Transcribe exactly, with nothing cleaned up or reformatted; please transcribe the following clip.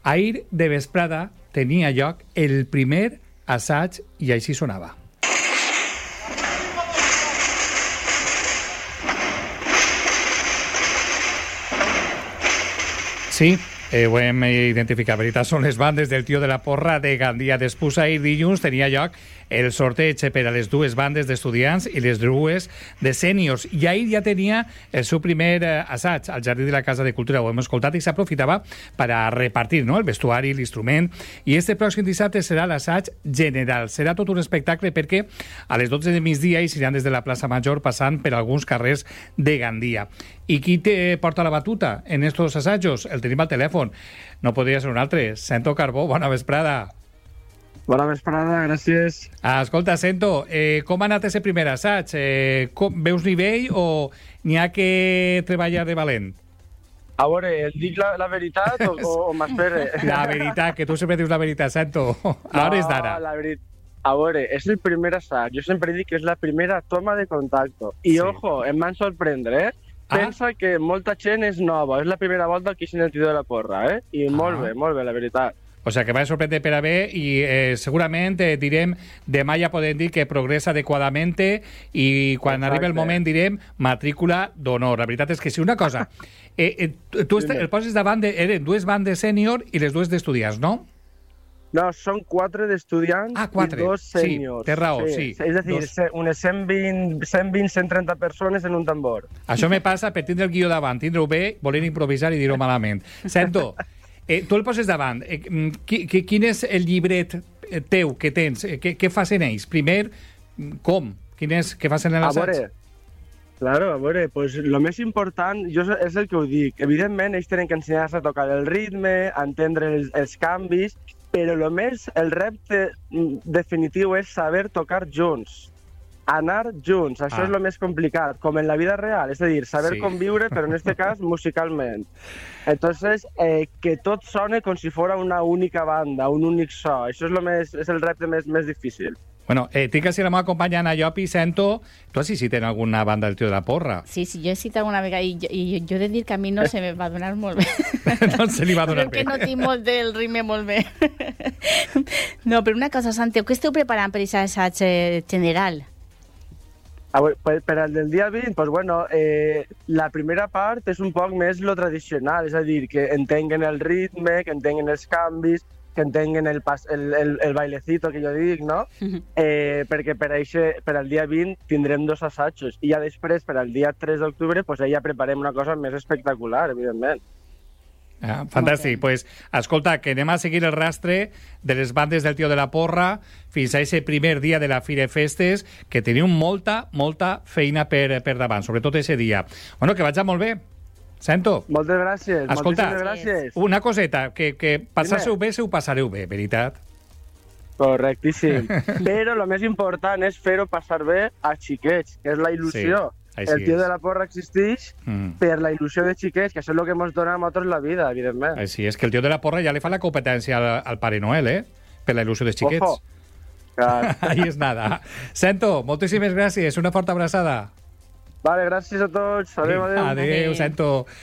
Ahir de vesprada tenia lloc el primer assaig i així sonava. Sí, eh, ho hem identificat. Veritat, són les bandes del Tio de la Porra de Gandia. Després, ahir dilluns, tenia lloc el sorteig per a les dues bandes d'estudiants i les dues de sèniors. I ahir ja tenia el seu primer eh, assaig al Jardí de la Casa de Cultura. Ho hem escoltat i s'aprofitava per a repartir, no?, el vestuari, l'instrument. I este pròxim dissabte serà l'assaig general. Serà tot un espectacle perquè a les dotze de migdia hi seran des de la plaça Major passant per alguns carrers de Gandia. I qui te porta la batuta en estos assajos? El tenim al telèfon. No podria ser un altre. Sento Carbó, bona vesprada. Bona vesprada, gràcies. Ah, escolta, Sento, eh, com ha anat ese primer assaig? Eh, com, veus nivell o n'hi ha que treballar de valent? A veure, et dic la, la veritat o, o, o m'espere? La veritat, que tu sempre dius la veritat, Sento. A hores d'ara. No, la veritat. A veure, és el primer assaig. Jo sempre dic que és la primera toma de contacte. I, sí. Ojo, em van sorprendre, eh? Pensa ah. que molta gent és nova. És la primera volta que hi el Tio de la Porra, eh? I ah. molt bé, molt bé, la veritat. O sigui, que va sorprendre per a bé i eh, segurament eh, direm, demà ja podem dir que progressa adequadament i quan Exacte. Arriba el moment direm matrícula d'honor. La veritat és que si una cosa, eh, eh, tu sí, el poses davant, de, eren dues bandes sènior i les dues d'estudiants, no? No, són quatre d'estudiants ah, quatre. i dos sèniors. Sí, té raó, sí. sí. És a dir, dos... unes cent vint, cent vint, cent trenta persones en un tambor. Això me passa per tindre el guió davant, tindre-ho bé, voler improvisar i dir-ho malament. Sento, eh, tu el poses davant. Eh, qui, qui, quin és el llibret teu que tens? Eh, què, què fas en ells? Primer, com? Quin és, què fas en l'assaig? A veure, claro, a veure, pues lo més important, jo és el que ho dic. Evidentment, ells tenen que ensenyar-se a tocar el ritme, a entendre els, els canvis, però el més, el repte definitiu és saber tocar junts, anar junts. Això ah. és el més complicat, com en la vida real, és a dir, saber sí. conviure, però en este cas musicalment. Entonces, eh, que tot sone com si fos una única banda, un únic so. Això és, lo més, és el repte més, més difícil. Bueno, eh, tinc que ser la meva companya Ana Llopi, Sento. Tu has assistit en alguna banda del Tio de la Porra? Sí, sí, jo he assistit alguna vegada i, i jo he de dir que a mi no se me va donar molt bé. No se li va donar bé. Perquè no tinc molt del ritme molt bé. No, però una cosa, Santiago, què esteu preparant per aquest assaig eh, general? Ah, per, per al del dia vint, pues bueno, eh, la primera part és un poc més lo tradicional, és a dir, que entenguen el ritme, que entenguen els canvis, que entenguen el, pas, el, el, el bailecito que jo dic, no? Eh, perquè per, aixe, per al dia vint tindrem dos assajos i ja després, per al dia tres d'octubre, pues ja preparem una cosa més espectacular, evidentment. Ah, fantàstic. Okay. Pues, escolta, que anem a seguir el rastre de les bandes del Tio de la Porra fins a aquest primer dia de la Fira de Festes, que teniu molta, molta feina per, per davant, sobretot aquest dia. Bueno, que vaig molt bé. Sento. Moltes gràcies. Escolta, gràcies. Una coseta, que, que passar-se-ho bé, se ho passareu bé, veritat? Correctíssim. Però el més important és fer-ho passar bé a xiquets, que és la il·lusió. Sí, el Tio és. de la Porra existeix mm. per la il·lusió de xiquets, que això és el que ens dona a nosaltres la vida, evidentment. Així és, que el Tio de la Porra ja li fa la competència al, al Pare Noel, eh? Per la il·lusió de xiquets. Ojo. Clar. Ahí és nada. Sento, moltíssimes gràcies. Una forta abraçada. Vale, gràcies a tots. Adéu, adéu. Adéu, Sento.